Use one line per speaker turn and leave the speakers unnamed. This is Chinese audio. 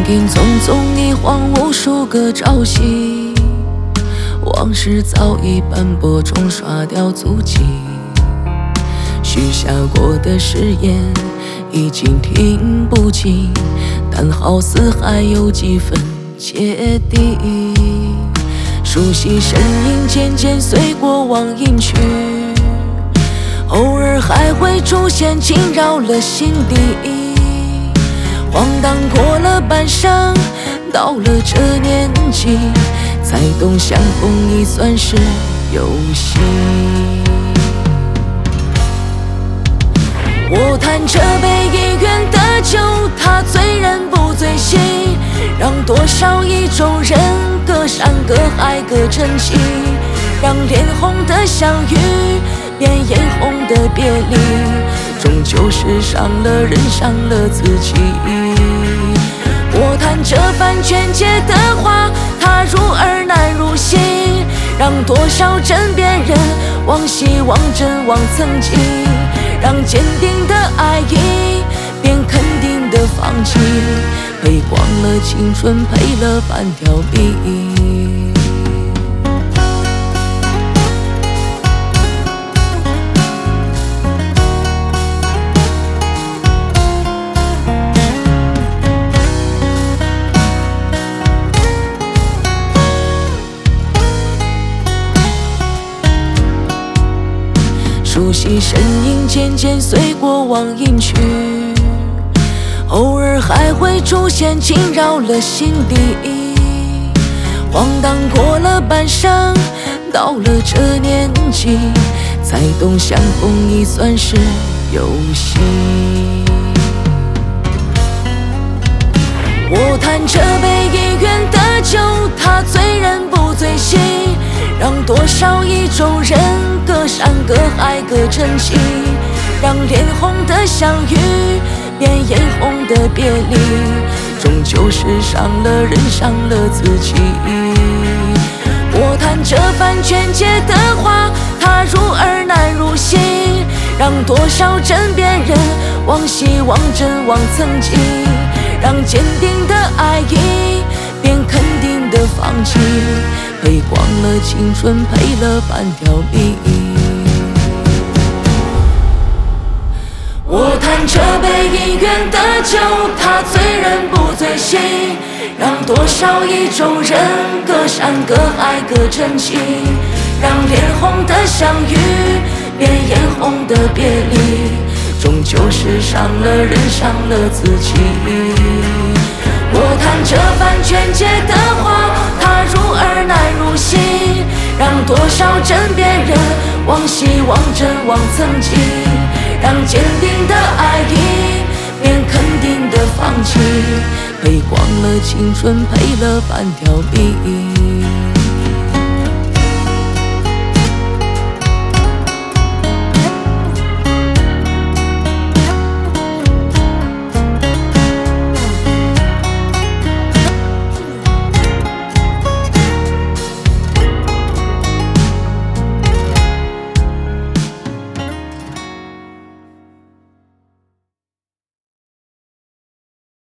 影匆匆一晃无数个朝夕，往事早已斑驳中刷掉足迹，许下过的誓言已经听不清，但好似还有几分芥蒂。熟悉身影渐渐随过往隐去，偶尔还会出现惊扰了心底。晃荡过了半生，到了这年纪，才懂相逢已算是游戏。我叹这杯已远的酒，它醉人不醉醒，让多少意中人各山各海各真情，让脸红的相遇变眼红的别离，终究是伤了人伤了自己。我叹这番劝诫的话，它入耳难入心，让多少枕边人忘昔忘真忘曾经，让坚定的爱意变肯定的放弃，赔光了青春，赔了半条命。熟悉身影渐渐随过往隐去，偶尔还会出现惊扰了心底。晃荡过了半生，到了这年纪，才懂相逢已算是游戏。我叹这杯已远的酒，它醉人不醉醒，让多少意中人各山各海各真情，让脸红的相遇变眼红的别离，终究是伤了人伤了自己。我叹这番劝诫的话，它入耳难入心，让多少枕边人忘昔忘真忘曾经，让坚定的爱意变肯定的放弃，赔光了青春，赔了半条命。我叹这杯已远的酒，它醉人不醉醒，让多少意中人各山各海各真情，让脸红的相遇变眼红的别离，终究是伤了人伤了自己。我叹这番劝诫的话，它入耳难入心，让多少枕边人忘昔忘真忘曾经，让坚定的爱意变肯定的放弃，赔光了青春，赔了半条命。